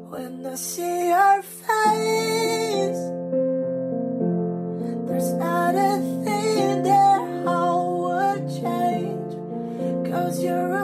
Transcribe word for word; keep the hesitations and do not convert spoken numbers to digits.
When I see your face, there's not a thing that I would change, 'cause you're